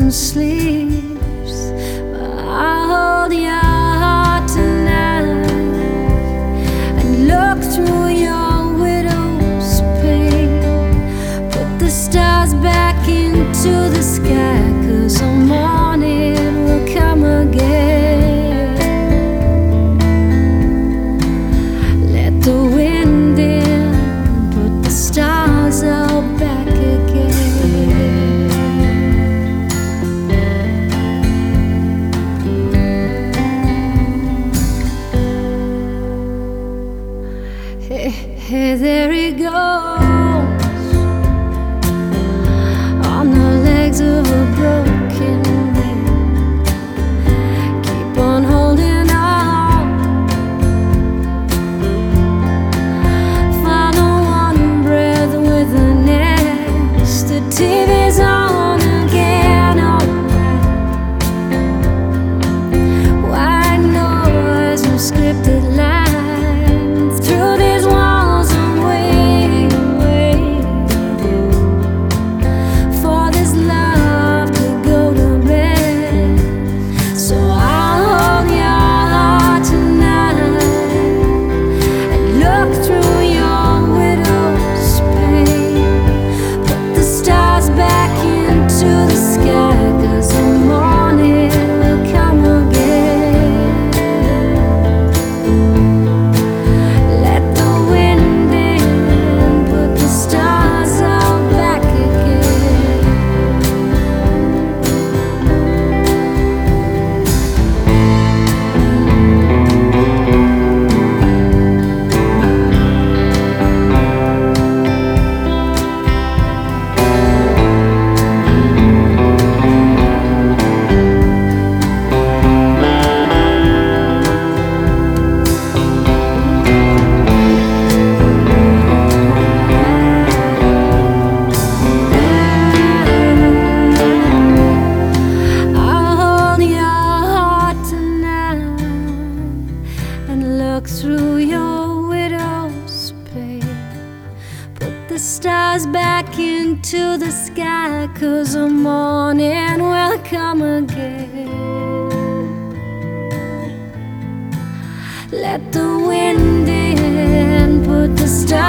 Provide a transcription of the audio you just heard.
and sleeps, but I'll hold your heart tonight and look through your widow's pane. Put the stars back into the sky, 'cause the morning will come again. Let the wind in, put the stars out back again. Hey, there he goes, on the legs of a broken man. Keep on holding on, final one breath with the next. The TV's on again, all night. White noise, no scripted lines. Through these walls I'm waiting for this love to go to bed. So I'll hold your heart tonight and look through your widow's pane. Put the stars back into the sky, 'cause the morning will come again. Let the wind in, put the stars out back again. I'll hold your heart tonight and look through your widow's pane. Put the stars back into the sky, 'cause the morning will come again. Let the wind in, put the stars